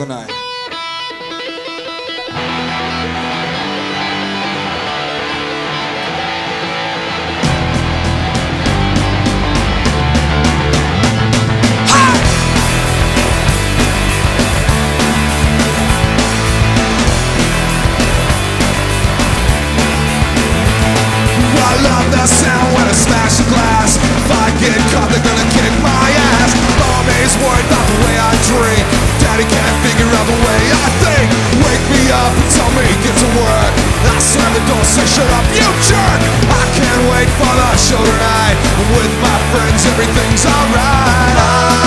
tonight. I love that sound when I smash a glass. If I get caught, they're gonna kick my ass. Mommy's worried about the way I drink. Daddy can't figure out the way I think. Wake me up and tell me get to work. I slam the door, say shut up, you jerk. I can't wait for the show tonight. With my friends, everything's alright.